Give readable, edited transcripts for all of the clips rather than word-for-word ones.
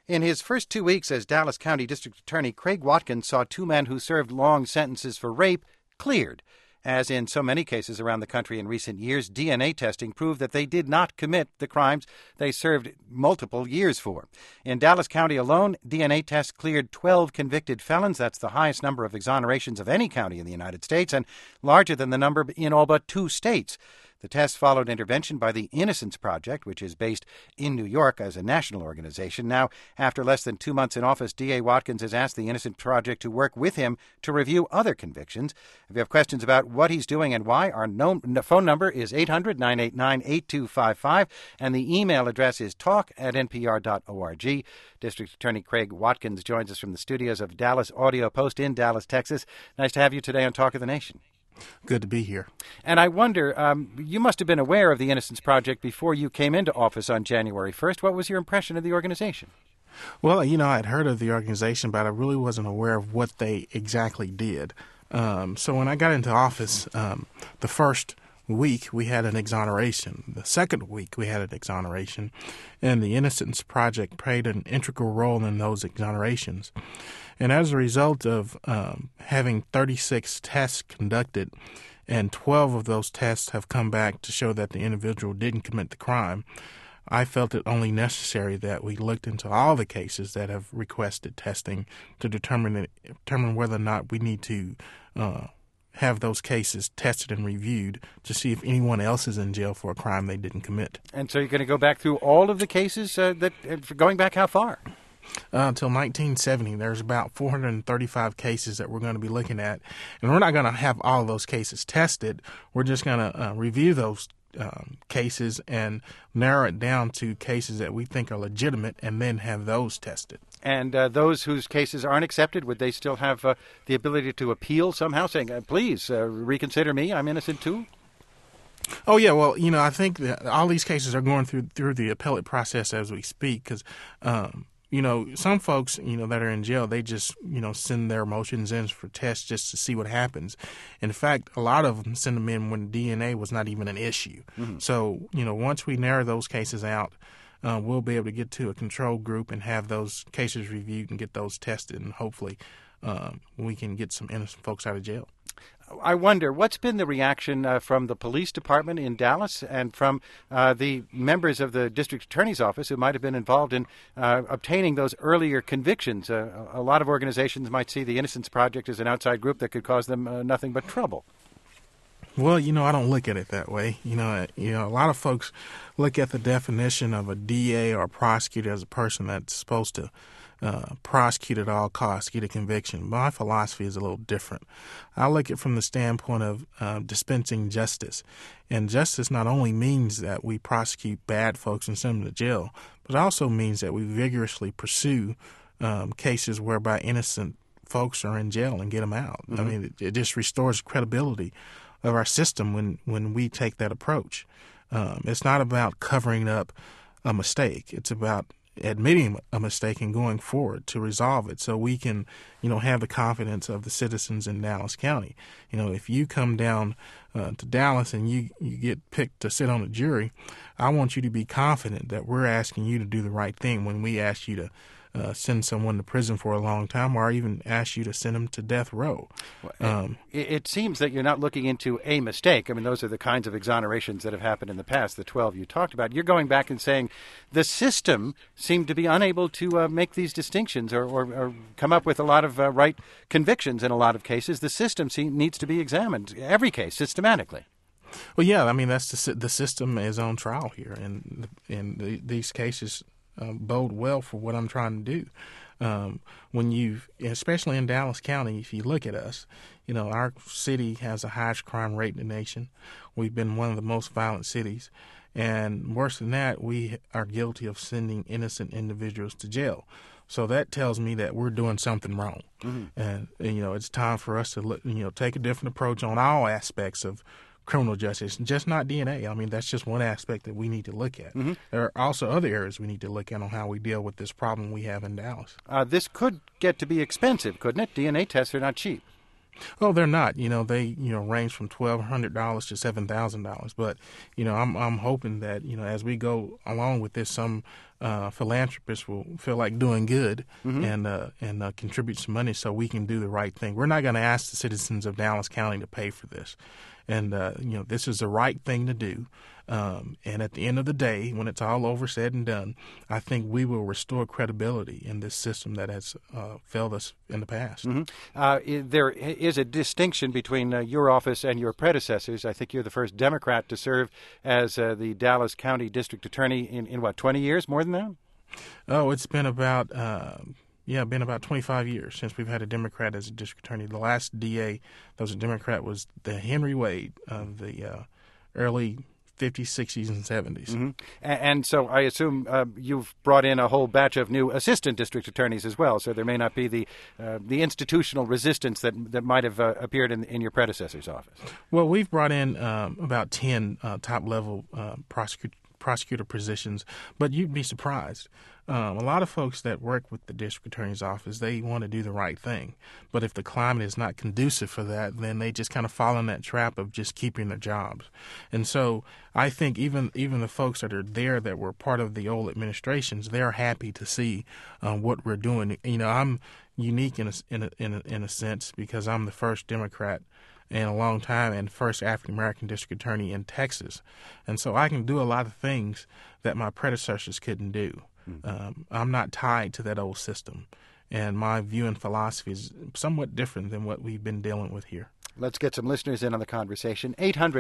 In his first 2 weeks as Dallas County District Attorney, Craig Watkins saw two men who served long sentences for rape cleared. As in so many cases around the country in recent years, DNA testing proved that they did not commit the crimes they served multiple years for. In Dallas County alone, DNA tests cleared 12 convicted felons. That's the highest number of exonerations of any county in the United States and larger than the number in all but 2 states. The test followed intervention by the Innocence Project, which is based in New York as a national organization. Now, after less than 2 months in office, D.A. Watkins has asked the Innocence Project to work with him to review other convictions. If you have questions about what he's doing and why, our phone number is 800-989-8255, and the email address is talk@npr.org. District Attorney Craig Watkins joins us from the studios of Dallas Audio Post in Dallas, Texas. Nice to have you today on Talk of the Nation. Good to be here. And I wonder, you must have been aware of the Innocence Project before you came into office on January 1st. What was your impression of the organization? Well, I'd heard of the organization, but I really wasn't aware of what they exactly did. So when I got into office, the first week we had an exoneration. The second week we had an exoneration, and the Innocence Project played an integral role in those exonerations. And as a result of having 36 tests conducted, and 12 of those tests have come back to show that the individual didn't commit the crime, I felt it only necessary that we looked into all the cases that have requested testing to determine whether or not we need to have those cases tested and reviewed to see if anyone else is in jail for a crime they didn't commit. And so you're going to go back through all of the cases going back how far? Until 1970, there's about 435 cases that we're going to be looking at. And we're not going to have all of those cases tested. We're just going to review those cases and narrow it down to cases that we think are legitimate and then have those tested. And those whose cases aren't accepted, would they still have the ability to appeal somehow, saying, please reconsider me, I'm innocent too? Oh, yeah. Well, I think that all these cases are going through the appellate process as we speak because some folks, that are in jail, they just, send their motions in for tests just to see what happens. In fact, a lot of them send them in when DNA was not even an issue. Mm-hmm. So, once we narrow those cases out, we'll be able to get to a control group and have those cases reviewed and get those tested, and hopefully we can get some innocent folks out of jail. I wonder, what's been the reaction from the police department in Dallas and from the members of the district attorney's office who might have been involved in obtaining those earlier convictions? A lot of organizations might see the Innocence Project as an outside group that could cause them nothing but trouble. Well, I don't look at it that way. A lot of folks look at the definition of a DA or a prosecutor as a person that's supposed to prosecute at all costs, get a conviction. My philosophy is a little different. I look at it from the standpoint of dispensing justice. And justice not only means that we prosecute bad folks and send them to jail, but it also means that we vigorously pursue cases whereby innocent folks are in jail and get them out. Mm-hmm. I mean, it just restores credibility of our system when we take that approach. It's not about covering up a mistake. It's about admitting a mistake and going forward to resolve it so we can, have the confidence of the citizens in Dallas County. If you come down to Dallas and you get picked to sit on a jury, I want you to be confident that we're asking you to do the right thing when we ask you to send someone to prison for a long time, or even ask you to send them to death row. It seems that you're not looking into a mistake. I mean, those are the kinds of exonerations that have happened in the past, the 12 you talked about. You're going back and saying the system seemed to be unable to make these distinctions or come up with a lot of right convictions in a lot of cases. The system needs to be examined, every case, systematically. Well, yeah, I mean, that's the system is on trial here, and these cases bode well for what I'm trying to do. Especially in Dallas County, if you look at us, our city has the highest crime rate in the nation. We've been one of the most violent cities. And worse than that, we are guilty of sending innocent individuals to jail. So that tells me that we're doing something wrong. Mm-hmm. And, it's time for us to, take a different approach on all aspects of criminal justice, just not DNA. I mean, that's just one aspect that we need to look at. Mm-hmm. There are also other areas we need to look at on how we deal with this problem we have in Dallas. This could get to be expensive, couldn't it? DNA tests are not cheap. Oh, they're not. They range from $1,200 to $7,000. But I'm hoping that as we go along with this, some philanthropists will feel like doing good and contribute some money so we can do the right thing. We're not going to ask the citizens of Dallas County to pay for this, and this is the right thing to do. And at the end of the day, when it's all over, said and done, I think we will restore credibility in this system that has failed us in the past. There is a distinction between your office and your predecessors. I think you're the first Democrat to serve as the Dallas County District Attorney in 20 years, more than that? Oh, it's been about 25 years since we've had a Democrat as a district attorney. The last DA that was a Democrat was the Henry Wade of the early 50s, 60s, and 70s. And so I assume you've brought in a whole batch of new assistant district attorneys as well, so there may not be the institutional resistance that might have appeared in your predecessor's office. Well, we've brought in about 10 top-level prosecutor positions, but you'd be surprised. A lot of folks that work with the district attorney's office, they want to do the right thing. But if the climate is not conducive for that, then they just kind of fall in that trap of just keeping their jobs. And so I think even the folks that are there that were part of the old administrations, they're happy to see what we're doing. I'm unique in a sense because I'm the first Democrat in a long time and first African-American district attorney in Texas. And so I can do a lot of things that my predecessors couldn't do. I'm not tied to that old system, and my view and philosophy is somewhat different than what we've been dealing with here. Let's get some listeners in on the conversation.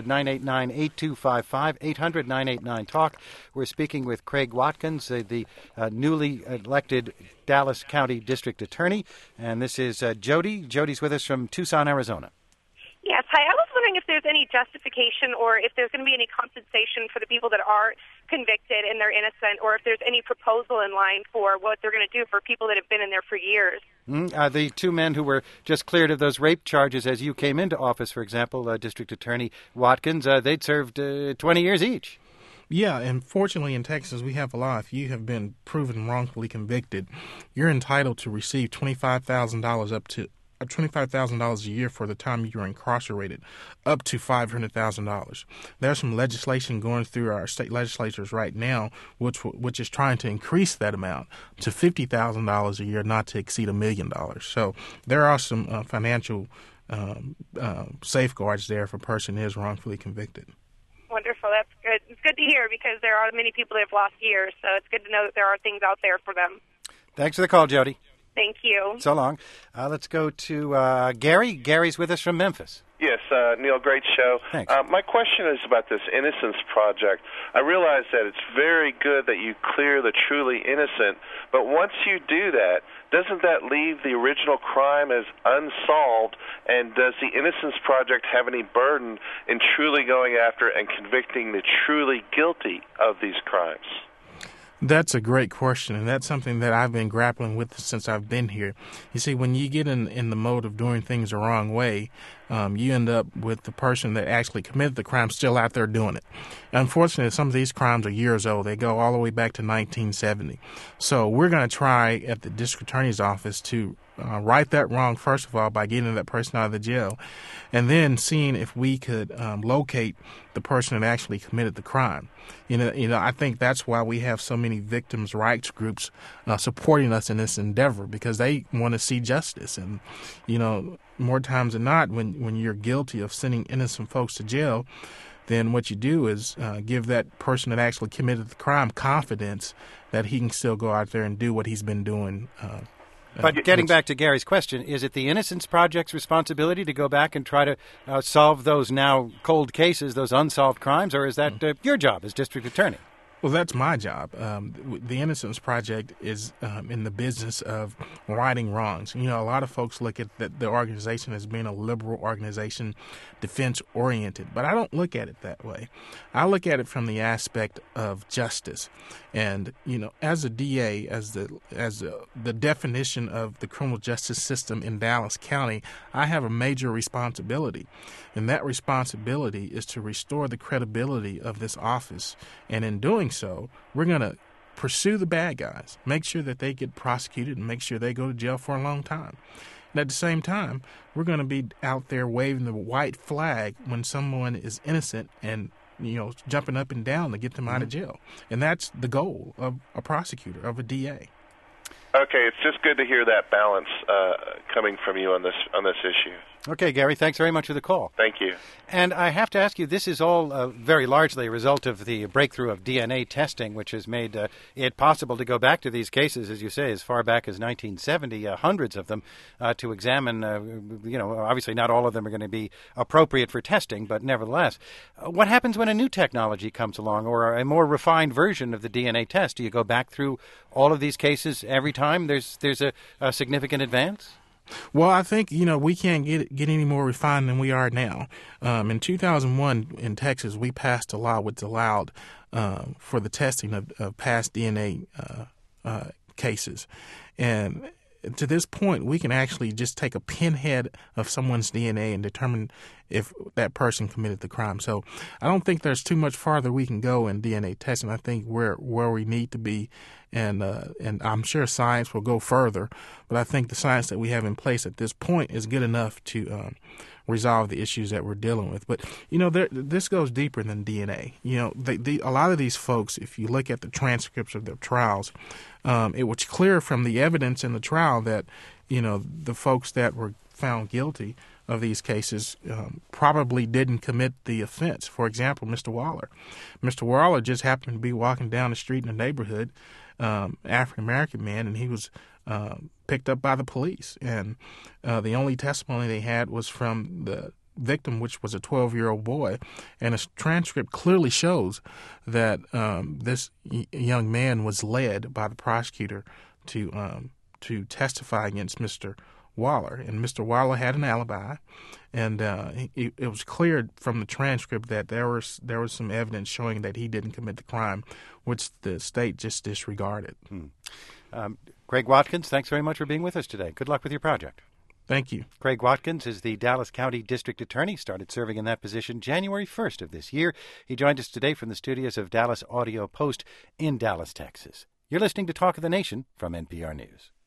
800-989-8255, 800-989-TALK. We're speaking with Craig Watkins, the newly elected Dallas County District Attorney, and this is Jody. Jody's with us from Tucson, Arizona. Yes. Hi. I was wondering if there's any justification or if there's going to be any compensation for the people that are convicted and they're innocent, or if there's any proposal in line for what they're going to do for people that have been in there for years. The two men who were just cleared of those rape charges as you came into office, for example, District Attorney Watkins, they'd served 20 years each. Yeah, and fortunately in Texas we have a law. If you have been proven wrongfully convicted, you're entitled to receive $25,000 up to $25,000 a year for the time you're incarcerated, up to $500,000. There's some legislation going through our state legislatures right now, which is trying to increase that amount to $50,000 a year, not to exceed $1 million. So there are some financial safeguards there if a person is wrongfully convicted. Wonderful. That's good. It's good to hear because there are many people that have lost years, so it's good to know that there are things out there for them. Thanks for the call, Jody. Thank you. So long. Let's go to Gary. Gary's with us from Memphis. Yes, Neil, great show. Thanks. My question is about this Innocence Project. I realize that it's very good that you clear the truly innocent, but once you do that, doesn't that leave the original crime as unsolved, and does the Innocence Project have any burden in truly going after and convicting the truly guilty of these crimes? That's a great question, and that's something that I've been grappling with since I've been here. You see, when you get in the mode of doing things the wrong way, you end up with the person that actually committed the crime still out there doing it. Unfortunately, some of these crimes are years old. They go all the way back to 1970. So we're going to try at the district attorney's office to right that wrong, first of all, by getting that person out of the jail, and then seeing if we could locate the person that actually committed the crime. I think that's why we have so many victims' rights groups supporting us in this endeavor, because they want to see justice. And, more times than not, when you're guilty of sending innocent folks to jail, then what you do is give that person that actually committed the crime confidence that he can still go out there and do what he's been doing. But getting back to Gary's question, is it the Innocence Project's responsibility to go back and try to solve those now cold cases, those unsolved crimes, or is that your job as district attorney? Well, that's my job. The Innocence Project is in the business of righting wrongs. A lot of folks look at the organization as being a liberal organization, defense-oriented, but I don't look at it that way. I look at it from the aspect of justice. And, as a DA, as the definition of the criminal justice system in Dallas County, I have a major responsibility. And that responsibility is to restore the credibility of this office. And in doing so, we're going to pursue the bad guys, make sure that they get prosecuted, and make sure they go to jail for a long time. And at the same time, we're going to be out there waving the white flag when someone is innocent and, jumping up and down to get them out of jail. And that's the goal of a prosecutor, of a DA. Okay, it's just good to hear that balance coming from you on this issue. Okay, Gary, thanks very much for the call. Thank you. And I have to ask you, this is all very largely a result of the breakthrough of DNA testing, which has made it possible to go back to these cases, as you say, as far back as 1970, hundreds of them, to examine, obviously not all of them are going to be appropriate for testing, but nevertheless. What happens when a new technology comes along, or a more refined version of the DNA test? Do you go back through all of these cases every time there's a significant advance? Well, I think, we can't get any more refined than we are now. In 2001 in Texas, we passed a law which allowed for the testing of past DNA cases. And to this point, we can actually just take a pinhead of someone's DNA and determine if that person committed the crime. So I don't think there's too much farther we can go in DNA testing. I think we're where we need to be, and I'm sure science will go further. But I think the science that we have in place at this point is good enough to resolve the issues that we're dealing with. But, this goes deeper than DNA. A lot of these folks, if you look at the transcripts of their trials, it was clear from the evidence in the trial that, the folks that were found guilty of these cases probably didn't commit the offense. For example, Mr. Waller. Mr. Waller just happened to be walking down the street in a neighborhood, African-American man, and he was picked up by the police. And the only testimony they had was from the victim, which was a 12-year-old boy. And a transcript clearly shows that this young man was led by the prosecutor to testify against Mr. Waller. And Mr. Waller had an alibi, and it was clear from the transcript that there was some evidence showing that he didn't commit the crime, which the state just disregarded. Craig Watkins, thanks very much for being with us today. Good luck with your project. Thank you. Craig Watkins is the Dallas County District Attorney, started serving in that position January 1st of this year. He joined us today from the studios of Dallas Audio Post in Dallas, Texas. You're listening to Talk of the Nation from NPR News.